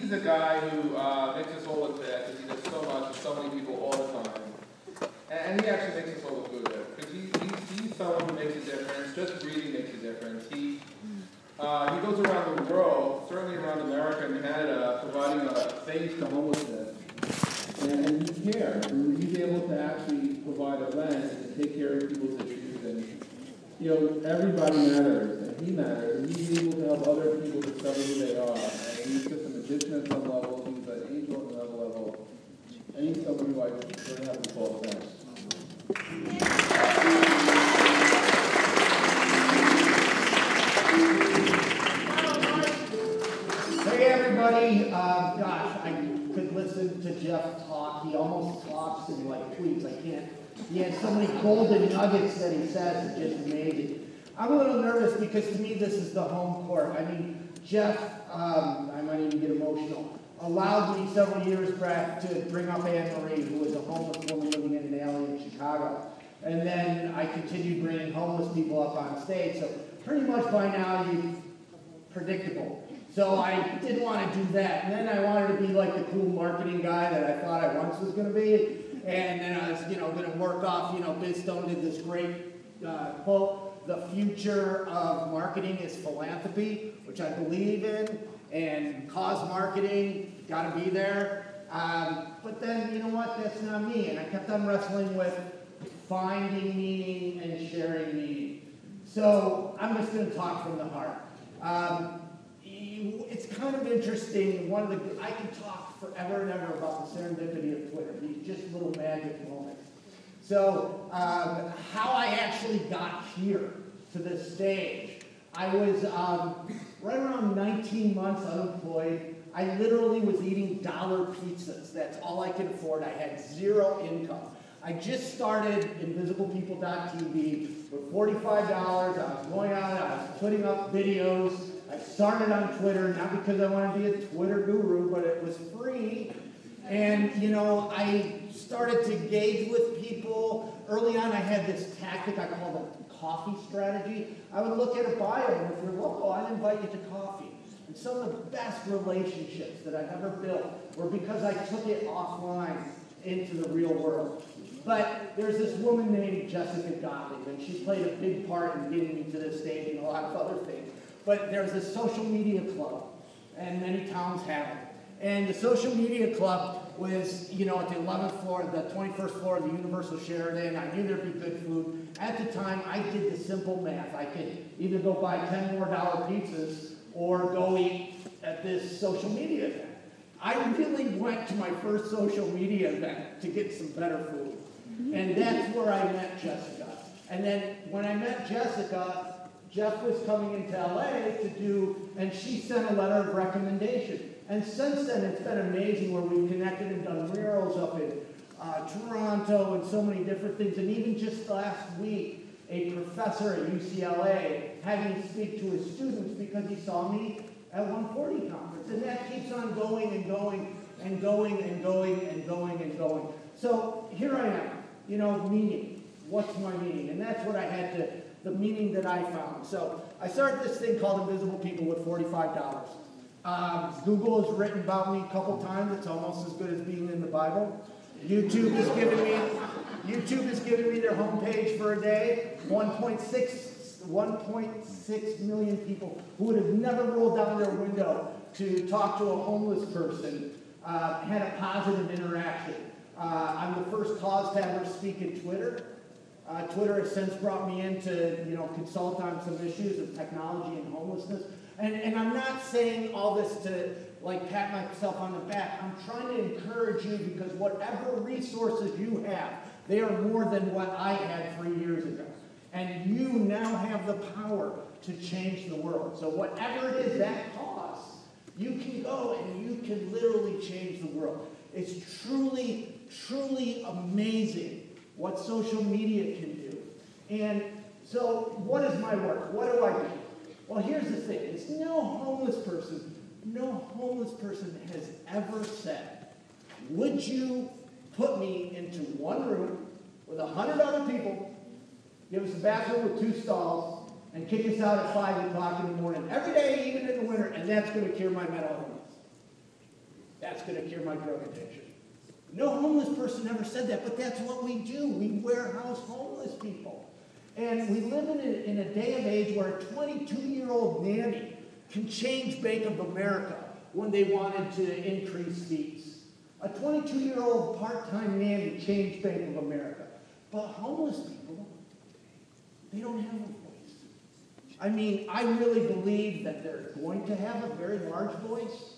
he's a guy who makes us all look bad because he does so much for so many people all the time. And he actually makes us all look good because he's someone who makes a difference. Just breathing makes a difference. He goes around the world, certainly around America and Canada, providing a face to homelessness. And he cares. And he's able to actually provide a lens and take care of people's issues. And, you know, everybody matters, and he matters. And he's able to help other people discover who they are. And he's just a magician at some level. He's an angel at another level. And he's someone who I really have to call thanks. Hey everybody, gosh, I could listen to Jeff talk. He almost talks in like tweets. I can't. He has so many golden nuggets that he says, it's just amazing. I'm a little nervous because to me this is the home court. I mean, Jeff, I might even get emotional, allowed me several years back to bring up Anne Marie, who was a homeless woman living in an alley in Chicago. And then I continued bringing homeless people up on stage. So pretty much by now you're predictable. So I didn't want to do that. And then I wanted to be like the cool marketing guy that I thought I once was going to be. And then I was, going to work off, Biz Stone did this great quote, the future of marketing is philanthropy, which I believe in, and cause marketing, got to be there. But then, you know what, that's not me. And I kept on wrestling with finding meaning and sharing meaning. So I'm just going to talk from the heart. It's kind of interesting. I can talk forever and ever about the serendipity of Twitter. These just little magic moments. So how I actually got here to this stage, I was right around 19 months unemployed. I literally was eating dollar pizzas. That's all I could afford. I had zero income. I just started InvisiblePeople.tv with $45. I was going out, I was putting up videos. I started on Twitter, not because I wanted to be a Twitter guru, but it was free. And, I started to engage with people. Early on, I had this tactic I called a coffee strategy. I would look at a bio, and if you're local, I'd invite you to coffee. And some of the best relationships that I've ever built were because I took it offline into the real world. But there's this woman named Jessica Gottlieb, and she played a big part in getting me to this stage and a lot of other things. But there's a social media club, and many towns have it. And the social media club was, at the 11th floor, the 21st floor of the Universal Sheraton. I knew there'd be good food. At the time, I did the simple math. I could either go buy 10 more dollar pizzas or go eat at this social media event. I really went to my first social media event to get some better food. And that's where I met Jessica. And then when I met Jessica, Jeff was coming into LA to do, and she sent a letter of recommendation. And since then, it's been amazing where we've connected and done murals up in Toronto and so many different things. And even just last week, a professor at UCLA had me speak to his students because he saw me at 140 conference. And that keeps on going and going and going and going and going and going. So here I am, meaning. What's my meaning? And that's what I had to, the meaning that I found. So I started this thing called Invisible People with $45. Google has written about me a couple times. It's almost as good as being in the Bible. YouTube has given me their homepage for a day. 1.6 million people who would have never rolled down their window to talk to a homeless person had a positive interaction. I'm the first cause to ever speak at Twitter. Twitter has since brought me in to, consult on some issues of technology and homelessness. And I'm not saying all this to, pat myself on the back. I'm trying to encourage you because whatever resources you have, they are more than what I had 3 years ago. And you now have the power to change the world. So whatever it is that costs, you can go and you can literally change the world. It's truly, truly amazing what social media can do. And so what is my work? What do I do? Well, here's the thing. It's no homeless person has ever said, would you put me into one room with 100 other people, give us a bathroom with 2 stalls, and kick us out at 5 o'clock in the morning every day, even in the winter, and that's going to cure my mental illness. That's going to cure my drug addiction. No homeless person ever said that, but that's what we do. We warehouse homeless people. And we live in a day and age where a 22-year-old nanny can change Bank of America when they wanted to increase fees. A 22-year-old part-time nanny changed Bank of America. But homeless people, they don't have a voice. I mean, I really believe that they're going to have a very large voice.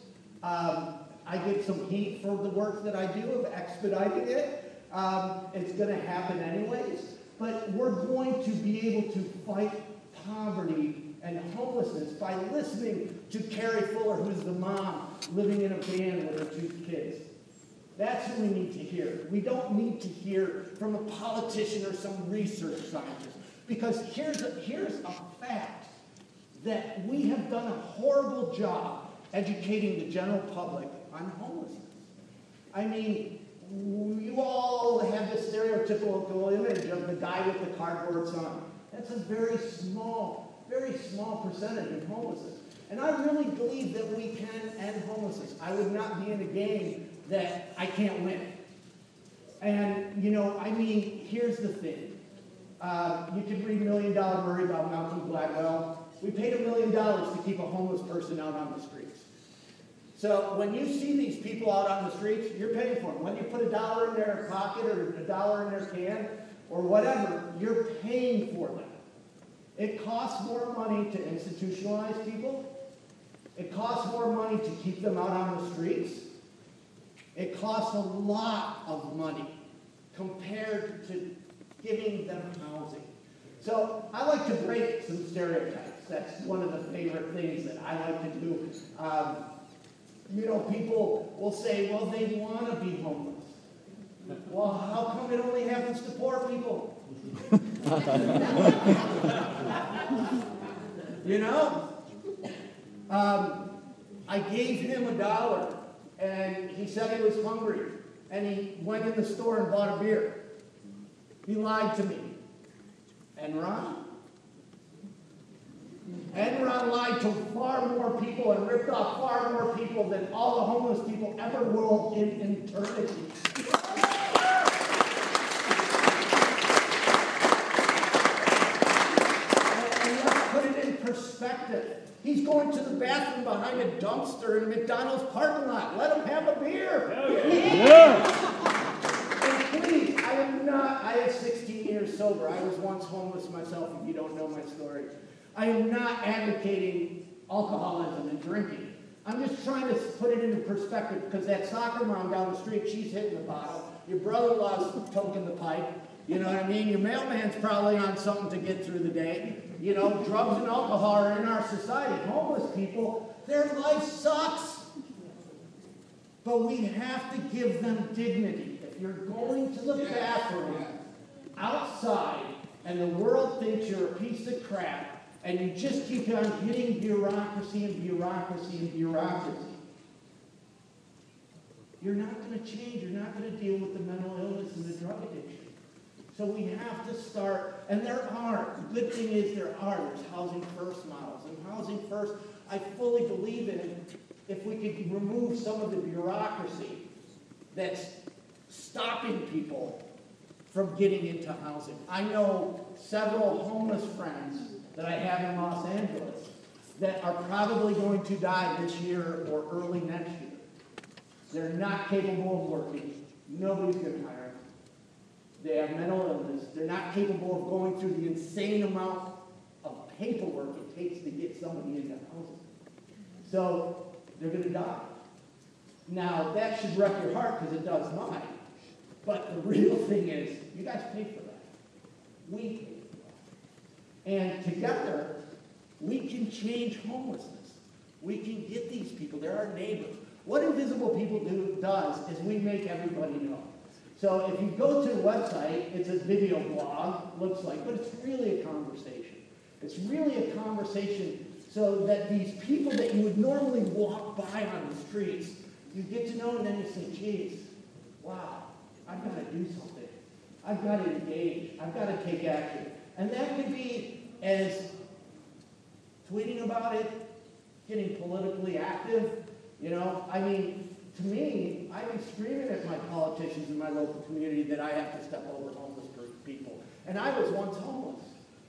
I get some heat for the work that I do of expediting it. It's going to happen anyways. But we're going to be able to fight poverty and homelessness by listening to Carrie Fuller, who's the mom living in a van with her 2 kids. That's who we need to hear. We don't need to hear from a politician or some research scientist. Because here's a fact, that we have done a horrible job educating the general public on homelessness. I mean, you all have this stereotypical image of the guy with the cardboard son. That's a very small percentage of homelessness. And I really believe that we can end homelessness. I would not be in a game that I can't win. And, you know, I mean, here's the thing. You can read $1 Million Worry about Malcolm Gladwell. We paid $1 million to keep a homeless person out on the streets. So when you see these people out on the streets, you're paying for them. Whether you put $1 in their pocket or $1 in their can or whatever, you're paying for them. It costs more money to institutionalize people. It costs more money to keep them out on the streets. It costs a lot of money compared to giving them housing. So I like to break some stereotypes. That's one of the favorite things that I like to do. You know, people will say, well, they want to be homeless. Well, how come it only happens to poor people? You know? I gave him $1, and he said he was hungry, and he went in the store and bought a beer. He lied to me. Enron? Enron lied to far more people and ripped off far more people than all the homeless people ever will in eternity. And let's put it in perspective. He's going to the bathroom behind a dumpster in a McDonald's parking lot. Let him have a beer. Hell yeah. And please, I have 16 years sober. I was once homeless myself, if you don't know my story. I am not advocating alcoholism and drinking. I'm just trying to put it into perspective, because that soccer mom down the street, she's hitting the bottle. Your brother-in-law's toking the pipe. You know what I mean? Your mailman's probably on something to get through the day. You know, drugs and alcohol are in our society. Homeless people, their life sucks. But we have to give them dignity. If you're going to the bathroom outside and the world thinks you're a piece of crap, and you just keep on hitting bureaucracy and bureaucracy and bureaucracy, you're not going to change. You're not going to deal with the mental illness and the drug addiction. So we have to start, and there are. The good thing is there's Housing First models. And Housing First, I fully believe in it if we could remove some of the bureaucracy that's stopping people from getting into housing. I know several homeless friends that I have in Los Angeles that are probably going to die this year or early next year. They're not capable of working. Nobody's going to hire them. They have mental illness. They're not capable of going through the insane amount of paperwork it takes to get somebody into housing. So they're going to die. Now, that should wreck your heart because it does mine. But the real thing is, you guys pay for that. We pay for that. And together, we can change homelessness. We can get these people. They're our neighbors. What Invisible People does is we make everybody know. So if you go to the website, it's a video blog, looks like, but it's really a conversation. It's really a conversation so that these people that you would normally walk by on the streets, you get to know, and then you say, geez, wow, I've got to do something. I've got to engage. I've got to take action. And that could be as tweeting about it, getting politically active. You know, I mean, to me, I've been screaming at my politicians in my local community that I have to step over homeless people. And I was once homeless.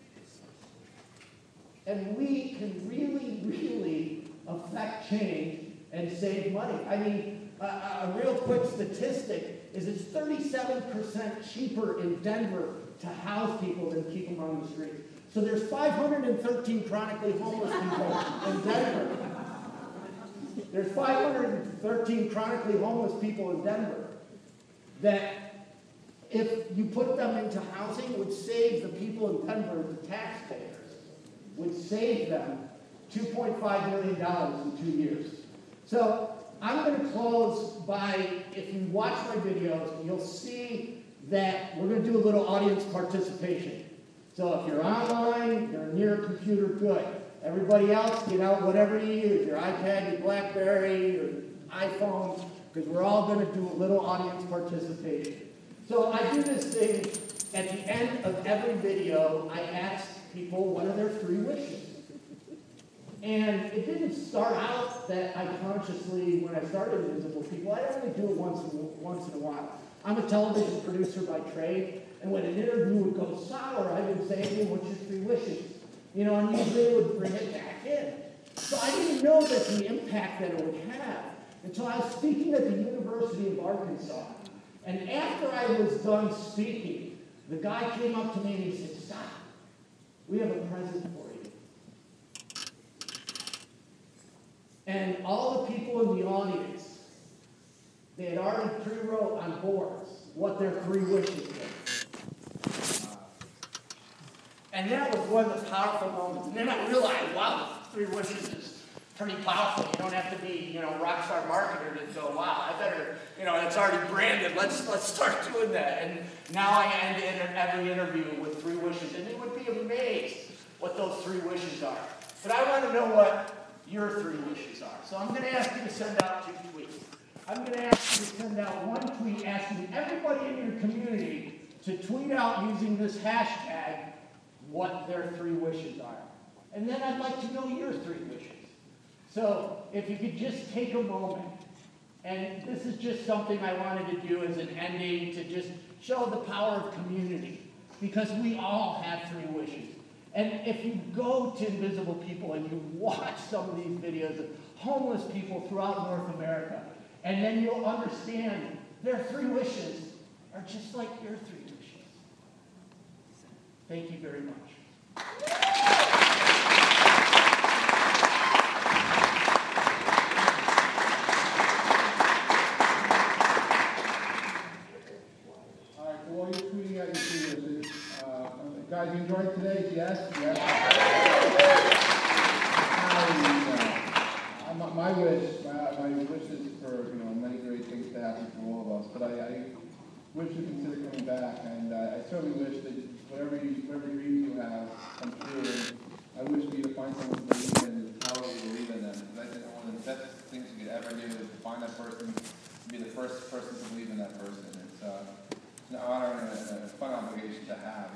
And we can really, really affect change and save money. I mean, a real quick statistic is it's 37% cheaper in Denver to house people than keep them on the street. So there's 513 chronically homeless people in Denver. There's 513 chronically homeless people in Denver that if you put them into housing would save the people in Denver, the taxpayers, would save them $2.5 million in 2 years. So I'm going to close by, if you watch my videos, you'll see that we're going to do a little audience participation. So if you're online, you're near a computer, good. Everybody else, get out whatever you use, your iPad, your BlackBerry, your iPhone, because we're all going to do a little audience participation. So I do this thing at the end of every video. I ask people what are their 3 wishes. And it didn't start out that I consciously, when I started Invisible People, I only do it once in a while. I'm a television producer by trade, and when an interview would go sour, I would say, hey, what's your 3 wishes? You know, and usually it would bring it back in. So I didn't know that the impact that it would have until I was speaking at the University of Arkansas. And after I was done speaking, the guy came up to me and he said, stop, we have a present for you. And all the people in the audience, they had already pre-wrote on boards what their 3 wishes were. And that was one of the powerful moments. And then I realized, wow, 3 wishes is pretty powerful. You don't have to be, rock star marketer to go, wow, I better, it's already branded. Let's start doing that. And now I end every interview with 3 wishes. And you would be amazed what those 3 wishes are. But I want to know what your 3 wishes are. So I'm going to ask you to send out 2 tweets. I'm going to ask you to send out 1 tweet asking everybody in your community to tweet out using this hashtag what their 3 wishes are. And then I'd like to know your 3 wishes. So if you could just take a moment, and this is just something I wanted to do as an ending to just show the power of community, because we all have 3 wishes. And if you go to Invisible People and you watch some of these videos of homeless people throughout North America, and then you'll understand their 3 wishes are just like your 3 wishes. Thank you very much. All right, so while you're tweeting out your 3 wishes, guys, you enjoyed today? Yes? Yes? My wish is for many great things to happen for all of us, but I wish to consider coming back, and I certainly wish that whatever dreams you have come true, and I wish for you to find someone to believe in, the power to believe in them, because I think one of the best things you could ever do is to find that person, and be the first person to believe in that person. It's an honor and a fun obligation to have.